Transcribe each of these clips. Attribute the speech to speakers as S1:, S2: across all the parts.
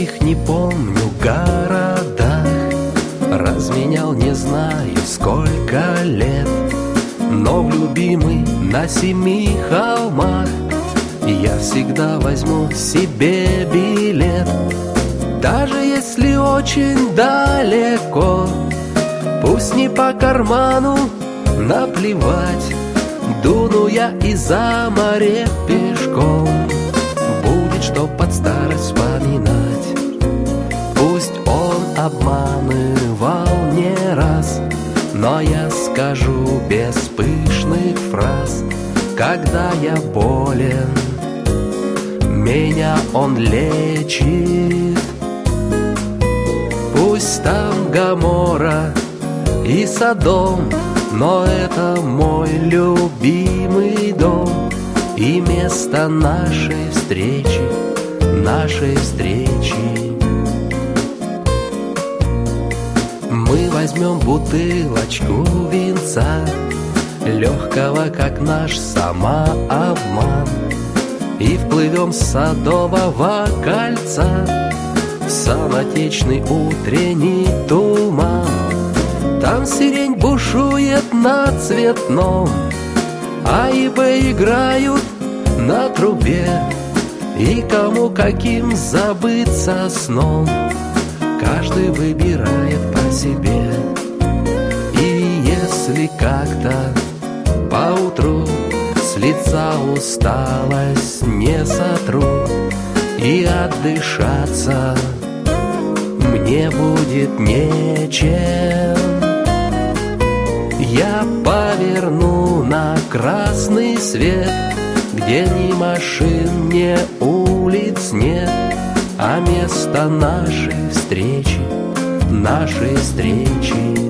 S1: каких не помню городах разменял не знаю сколько лет, но в любимый на 7 холмах я всегда возьму себе билет. Даже если очень далеко, пусть не по карману, наплевать, дуну я и за море пешком. Будет что под старость вспоминать. Пусть он обманывал не раз, но я скажу без пышных фраз. Когда я болен, меня он лечит. Пусть там Гоморра и Содом, но это мой любимый дом и место нашей встречи, нашей встречи. Мы возьмем бутылочку винца, легкого, как наш самообман, и вплывем с Садового кольца в самотечный утренний туман. Там сирень бушует на Цветном, а ибо играют на трубе, и кому каким забыться сном каждый выбирает по себе. И если как-то поутру с лица усталость не сотру, и отдышаться мне будет нечем, я поверну на красный свет, где ни машин, ни улиц нет, а место нашей встречи, нашей встречи.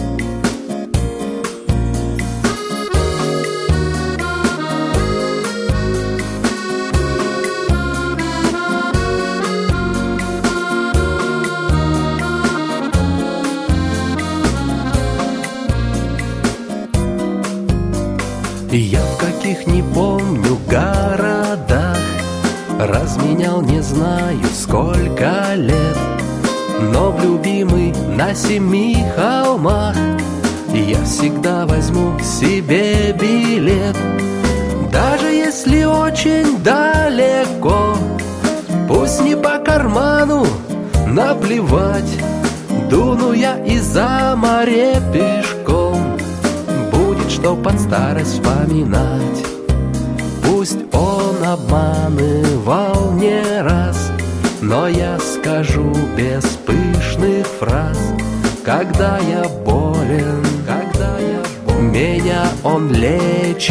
S1: Я в каких не помню городах разменял не знаю сколько лет, но в любимый на 7 холмах я всегда возьму себе билет. Даже если очень далеко, пусть не по карману, наплевать, дуну я и за море пешком. Что под старость вспоминать. Пусть он обманывал не раз, но я скажу без пышных фраз. Когда я болен, меня он лечит.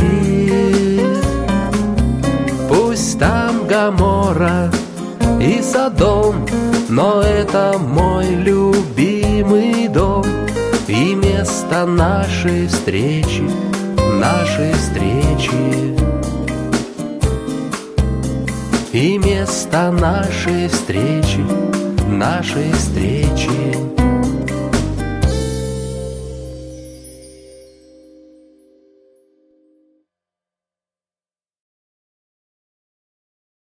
S1: Пусть там Гоморра и Содом, но это мой любимый дом и место нашей встречи, нашей встречи. И место нашей встречи, нашей встречи.